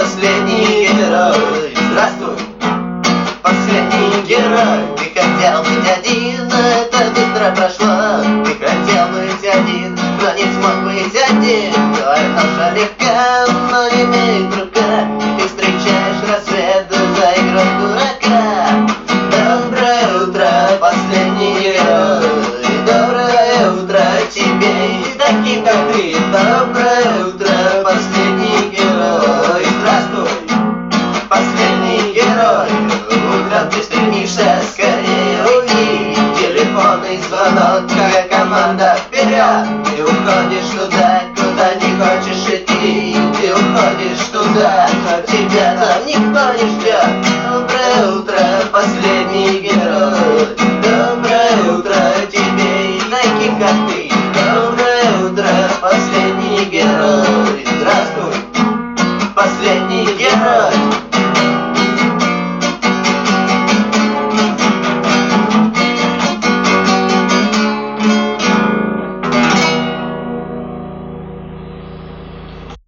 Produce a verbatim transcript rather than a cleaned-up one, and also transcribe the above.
последний герой. Здравствуй, последний герой. Ты хотел быть один, но это быстро прошло. Ты хотел быть один, но не смог быть один. Твоя ноша легка, но не имеет рука. И ты встречаешь рассвет за игрой дурака. Доброе утро, последний герой. Доброе утро тебе и таким, как ты. Доброе утро, последний герой. Здравствуй, последний герой. Утром ты стремишься скорее уйти. Телефонный звонок, твоя команда вперед. Ты уходишь туда, куда не хочешь идти. Ты уходишь туда, но тебя там никто не ждет.